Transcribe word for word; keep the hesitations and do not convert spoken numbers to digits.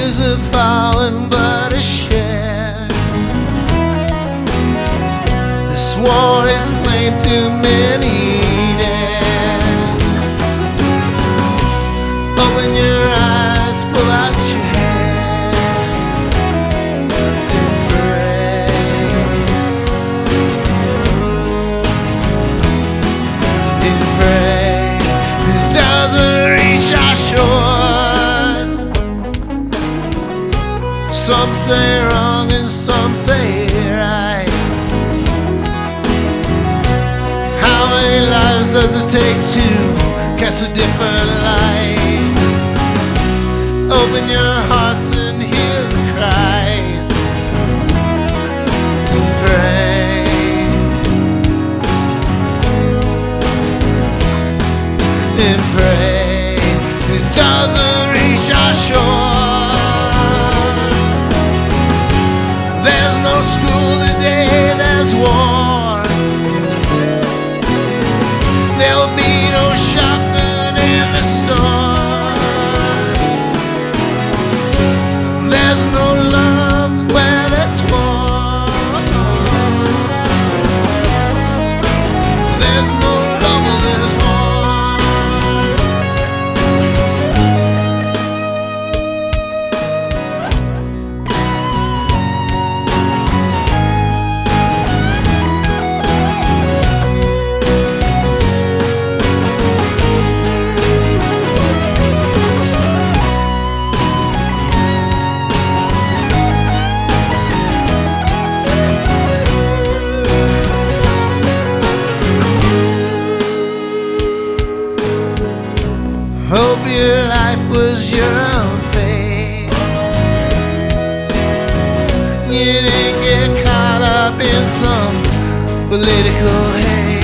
tears have fallen but a share. This war has claimed too many dead. Open your eyes, pull out your head, and pray. And pray it doesn't reach our shores. Some say wrong and some say right. How many lives does it take to cast a different light? Open your hearts and hear the cries, and pray. And pray it doesn't reach our shore. There's no school the day there's war. There'll be no shopping in the stores. There's no love where that's war. There's no love where there's war. Hope your life was your own fate. You didn't get caught up in some political hate.